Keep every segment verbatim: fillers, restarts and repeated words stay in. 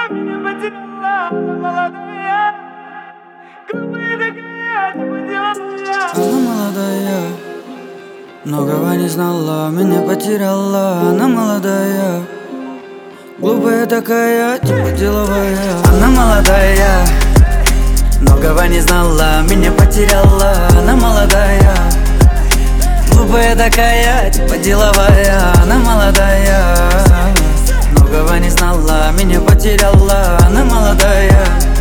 меня потеряла, она молодая, глупая такая, типа деловая. Она молодая, многого не знала, меня потеряла. Она молодая, глупая такая, типа деловая. Она молодая, многого не знала, меня потеряла. Она молодая, глупая такая, типа деловая. Она молодая, многого не знала, меня потеряла. Она молодая,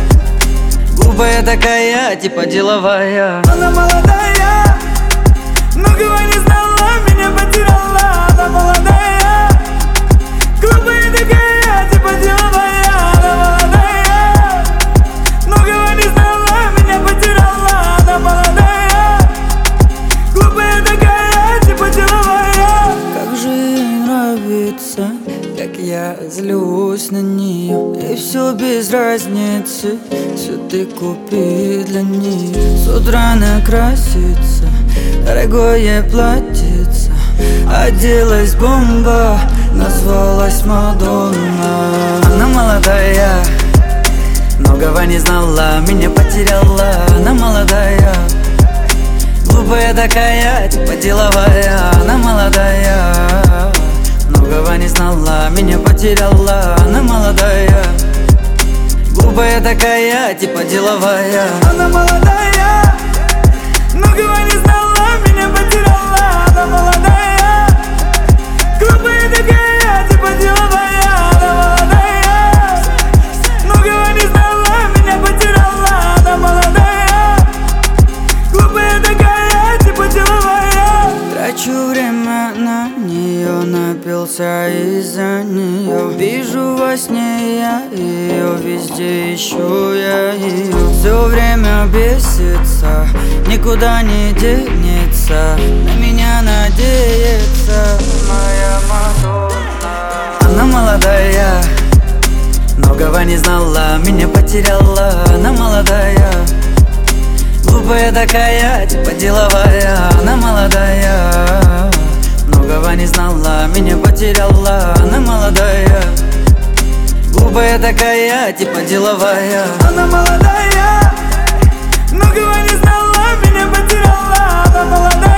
глупая такая, типа деловая. Она молодая, многого не знала, меня потеряла. Она молодая, глупая такая, типа деловая. Она молодая, многого не знала, меня потеряла. Она молодая, глупая такая, типа деловая. Как же ей нравится, как я злюсь на нее. И все без разницы, все ты купи для нее. С утра накрасится, дорогое платьице, оделась бомба, назвалась Мадонна. Она молодая, многого не знала, меня потеряла. Она молодая, глупая такая, типа деловая. Она молодая, многого не знала, меня потеряла. Она молодая, глупая такая, типа деловая. Она молодая, многого не знала, меня потеряла. Она молодая, глупая такая, типа деловая. Она молодая, многого не знала, меня потеряла. Она молодая, глупая такая, типа деловая. Трачу время на нее, напился из-за нее. Вижу во сне я ее, везде ищу я ее. Все время бесится, никуда не денется, на меня надеется моя Мадонна. Она молодая, многого не знала, меня потеряла. Она молодая, глупая такая, типа деловая. Она молодая, многого не знала, меня потеряла. Она молодая, глупая такая, типа деловая. Она молодая, многого не знала, меня потеряла. Она молодая.